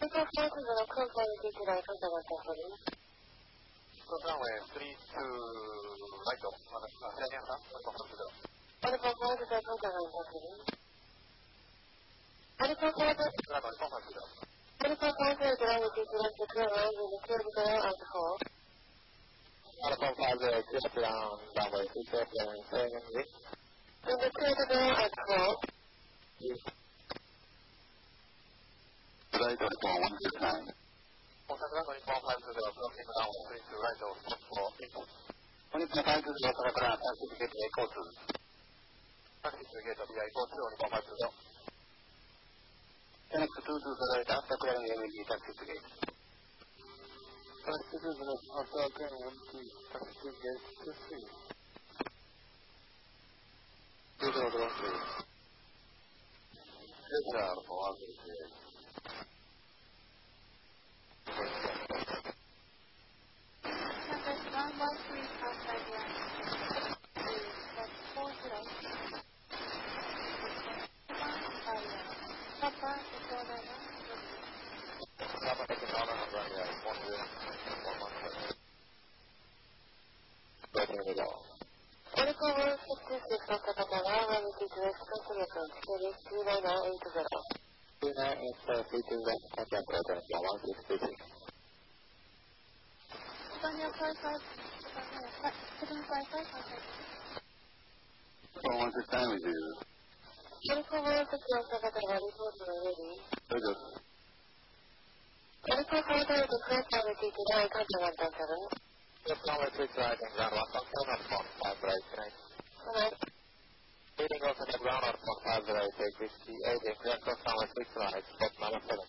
Alpha 5 0 confirm repeat right contact with Cancel. Runway 32 right, Alpha 5 0 contact with Cancel. Alpha 5 Alpha 5 0 ground repeat right to clear line with the clear below and hold. Alpha 5 0 clear ground, runway 37 in the clear below and hold. Right, 169. Osaka Runway 150, closing runway 32 right, stop for people. 150, Osaka Ground, taxi gate echo 2. Taxi gate via echo 2 on 150. Connect to 220 after clearing MED taxi gate. Taxi gate after clearing MED taxi gate 23. 2013. Cesar for Alpha. What's the time with you? Alpha 1 ready. Very good. Alpha 5 0 confirm repeat right contact with Cancel. Just now I take right and ground 1.5 right tonight. Alright. Leading off in the ground on 1.5 right, take 58 and clear cross runway 6 right, stop number 7.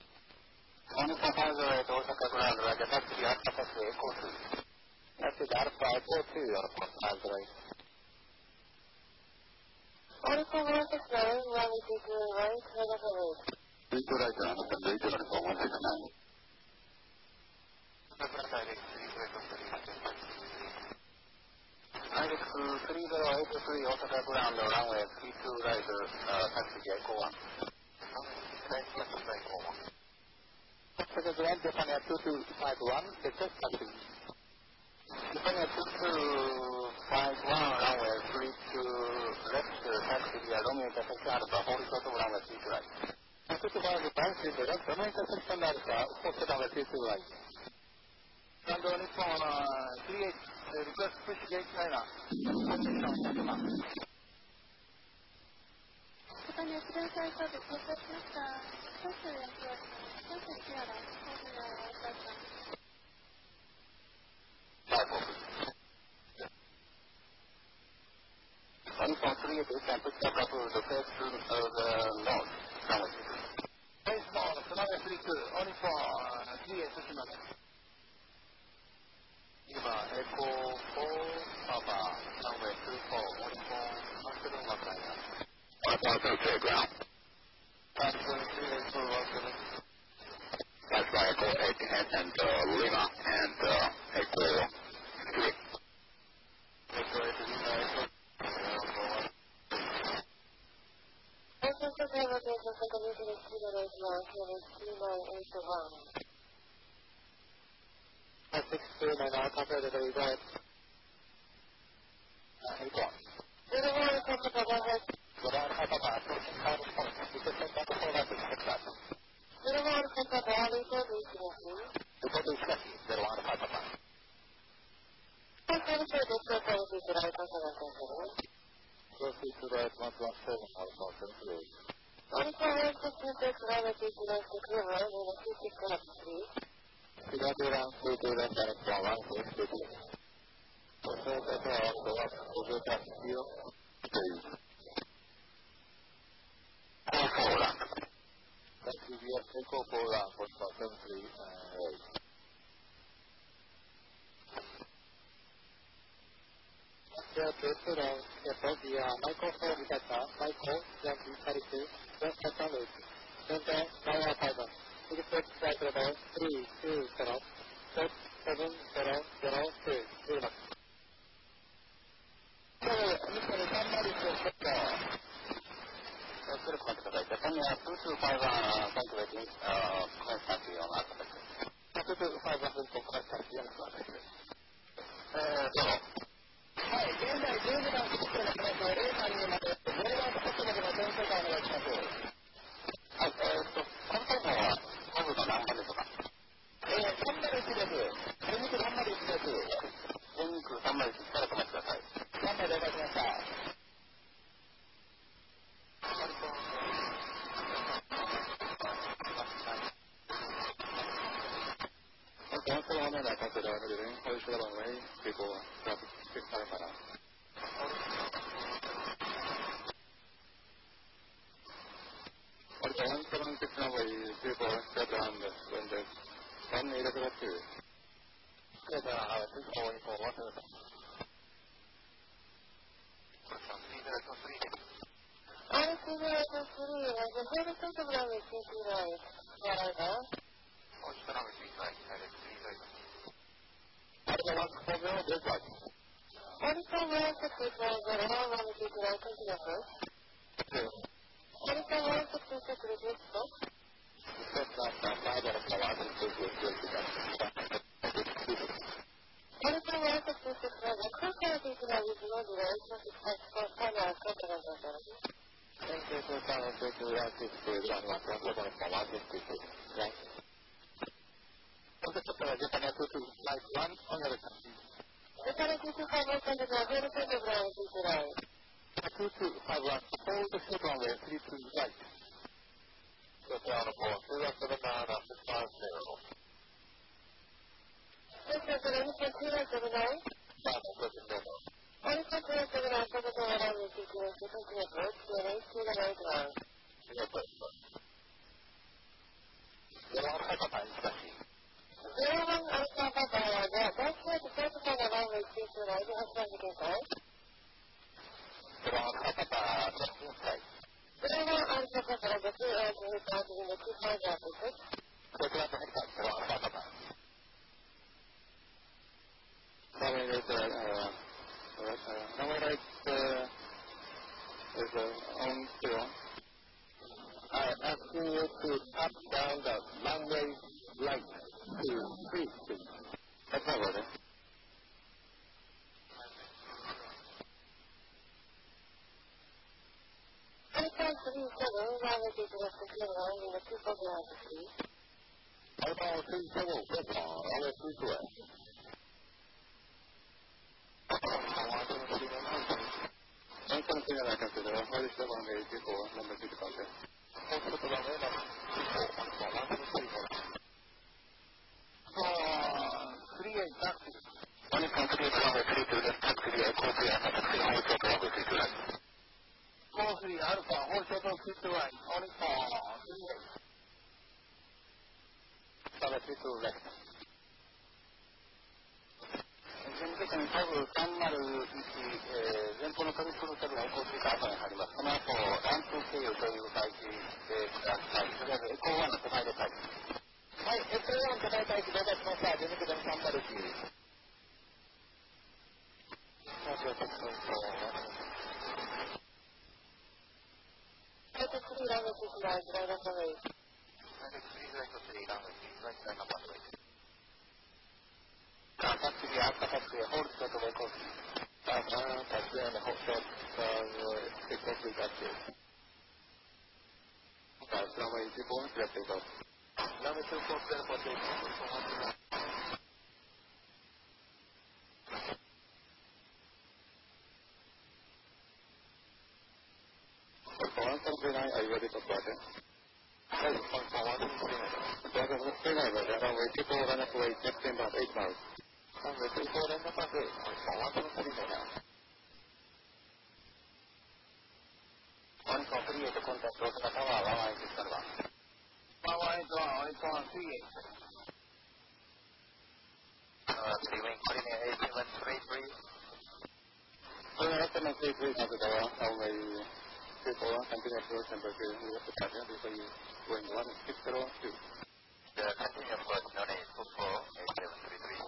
1.5 right, Osaka ground, right, taxi Alpha taxi echo 2. Taxi Alpha echo 2 on 1.5 right. Alpha 169, repeat right, Singapore road. Repeat right, repeat right for 169. Alex 3083 Osaka ground, runway 32 right, taxi echo 1. Osaka ground, Japan 2251, Texas taxi. Japan 2251, runway 32 left, taxi via Romeo intersection Alpha, hold short of runway 32 right. 225 bounce to the left, Romeo intersection Alpha, hold short runway 32 right. And Nippon 38, request push gate China. Position Yakima. Japan Express Alpha to process Mr. Special Airport, Special Clearance, Nippon 38, we can push back up to the first of the north. Base north, runway 32, Nippon 38, Tsushima. Echo 4, Papa, runway 24, Nippon, Master Makaya. Alpha ground. That's by Echo 8 and Lima and Echo 3. Echo 8 Lima, Echo 3. Alpha 5 location continuity is 2981. 629 Alpha Predator, go ahead. Echo. 01 Papa Papa. 01 Papa, approaching Carlos Point. You can send back a phone up to that. 01 Papa Papa, report reaching. Report to Scotty, 01 Papa. Alpha 5 repeat right contact with Cancel. Proceed to right 117 Alpha 78. Alpha 166 repeat right to clear line with a 56 left 3. Singapore ground 32 left direct from 163. Osaka ground, Osaka steel. Echo 4 rank. Taxi via Echo 4 rank, 173 8. Restaurant, via Michael 4 Vitaka, Michael, Yankee 32, West Japan Road. Center, Naya Fiber. Expect flight level 320, set 7002, 0 much. Japan 2251, calculating Questa qui è un'altra perché. Potete fare la consultazione sulla questione. Però. はい、現在10時間作っていますので、A さんにまで、どれぐらい作ってまでの点数をお願いします。はい、今回は、今度の何番でしょうか。301です。全肉301です。全肉301から止めてください。3名了解しました。Once the woman that comes to the living, how should I away people drop 6 para. Also, once the one takes away people step down when the one needed to do. Yes, this is only for one person. I see that the three is a very simple way to see right. However, what is the way to keep right that I want to keep right into the first? What is the way to keep it resistful? What is the way to keep it right? The concept is that we do not relate to the text for power therapy. Thank you for coming to the Atlantic State and what I'm going to come out of this. Right? Okay, so I'm going to do like one on the other. The penalty to have opened the very simple way to keep right. 2 to 5 1, hold the foot on the 3 to right. So, the four, that's the banana, the 5 0. This is the initial clearance of the night. What is the clearance of the night for the door around the sequence to continue approach to an 8 to the right round? Zero one alpha papa was a that's where the first one around the sequence to right has been the case. Zero one alpha papa was the 2 and 2 parts in the 2 5 opposites. I ask you to tap down the runway light to 3 feet. That's all right. Alpha 37 gravity to the secure line in the 2 4 opposites. Alpha 37, that's all. Alpha 37. I'm something that I consider a very strong way before number 6 content. Also, the runway number 3 8 taxi. When it comes to the runway 3 to the taxi, the taxi, hold short runway 3 to right. Call 3 alpha, hold short runway 3 to right. Only for 3 8. Runway 3 to left. 前方のトリプルセブンエコー3が後に入ります。その後、ランプ経由という配置でください。とりあえずエコー1の手前で待機。はい、エコー1手前待機到達しました。12区で3馬力。 3 runway 6 right, right on the way. 3 runway 6 right, right on the way. タクシー、アフタータクシー、ホールドとエコー3。タクシー、ホールドとエコー3タクシー。ランウェイ14にやっています。ランウェイ14をやっています。Once something I ready for project. Yes, once runway 24 run up away, just 10 about 8 miles. Runway 24 run up away, once on 38 contact Osaka Tower, 116 からは。118 on 38. 3 wing, coordinate 87 please. これはやってます、3までだわ。runway 24, continue approach number 2, we have to pass it before you going 160. The continue approach known as 248733.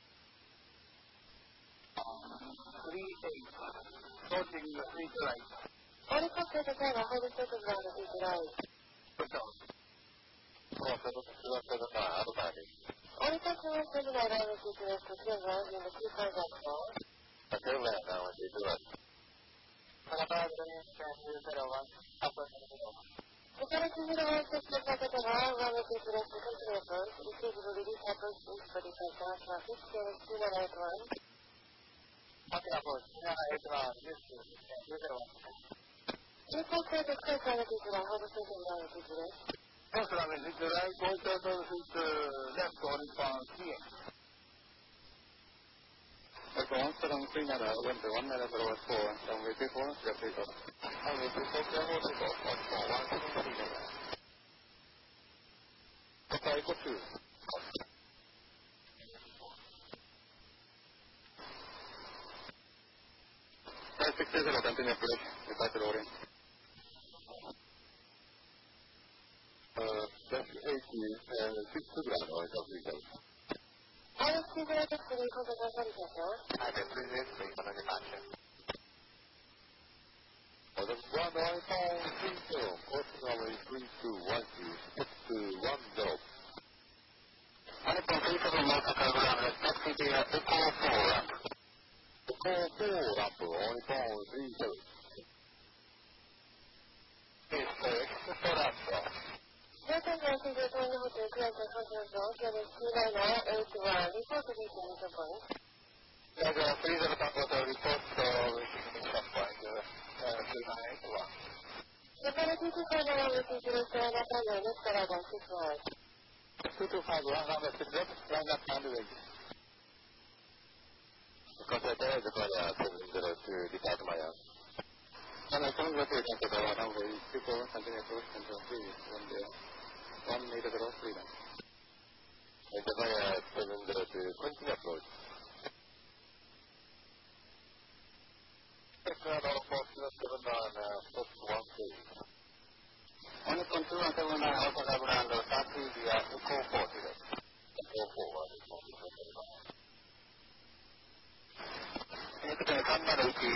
38, approaching the 3 to right. Alpha 37 hold short ground to the right. Push on. Only customer service I have received is to give us in the key transaction. The current user wants to check out the power when it is rest to continue first. Receive the release happens in 45 traffic, service 2981. Vehicle service quality is 100% Solamente right, going to left on here. Once the long thing when the 1 minute was 4, and we did one step later. And we took the whole people on 4, 1 minute. Okay, go to. That's 6 days ago, continue to play. If I could orient. That's 80 and 6 grams or something. I will see the other three for the presentation. I can previously on the match. For the 1 iPhone 3 film, originally 3212 job. iPhone 3 film multiple gram, respectively Eco 4 lamp. Eco 4 lamp, iPhone 3 film. This is the lamp. Certain messages are going to create a function zone to the C981 report to the user point. Please report the report to the user point, C981. The penalty to find out what is the return of the unit for other 6 hours. 2251 on the subject, line up on the way. Because I tell the brother to depart my house. And I don't get it into the one way, people continue to control 3 1 meter across freedom. And the buyer to continue approach. It's not all folks given on post 1 3. Only consumer 7 also have around the 30 the Eco 4 today. Eco 4 is what we talking about. And it's going to come out of the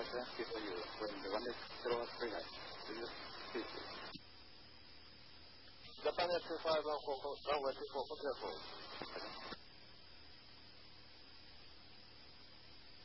density for you when the one is zero or three height. Do you see it? Japan 25 1 4 1 1 2 4 4 0